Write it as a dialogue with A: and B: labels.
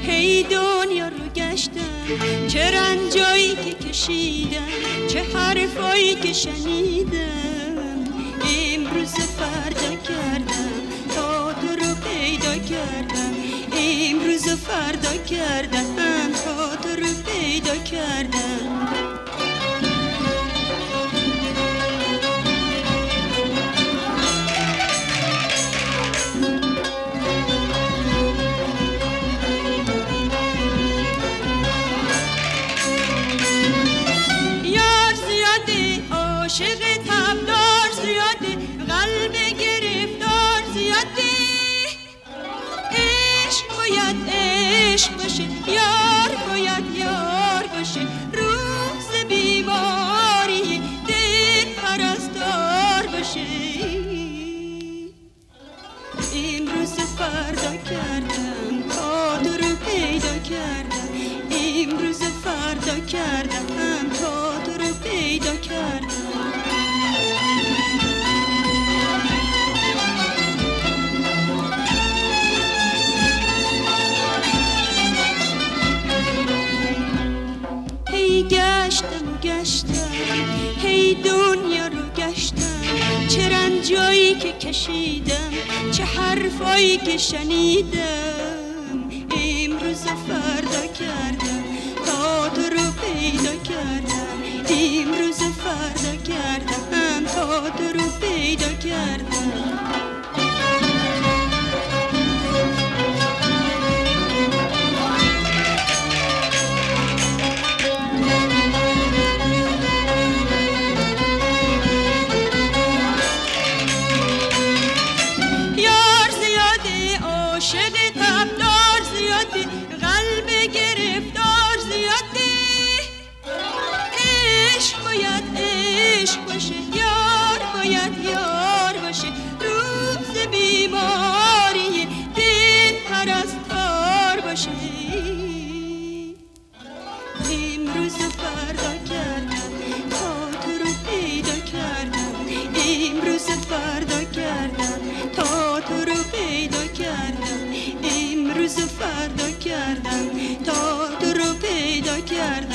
A: هی دنیا رو گشتم، چه رنجایی که کشیدم، چه حرفایی که شنیدم. امروز فردا کردم تا تو رو پیدا کردم، امروز فردا کردم تا تو رو پیدا کردم. عاشق تبدار زیاده، قلب گرفتار زیاده. عشق باید عشق باشه، یار باید یار باشه. روز بیماری دل پرستار باشه. امروز فردا کردم تا تو رو پیدا کردم، امروز فردا کردم تا تو رو پیدا کردم. گشتم هی دنیا رو گشتم، چه رنجایی که کشیدم، چه حرفایی که شنیدم. امروز فردا کردم تا تو رو پیدا کردم، امروز فردا کردم تا تو رو پیدا کردم. عاشق تبدار زیاده، قلب گرفتار زیاده. عشق باید عشق باشه، یار باید یار باشه. روز بیماری دل پرستار باشه. امروز فردا کردم تا تو رو پیدا کردم، امروز فردا کردم تا تو رو پیدا کردم، امروز فردا کردم تا تو رو پیدا کردم.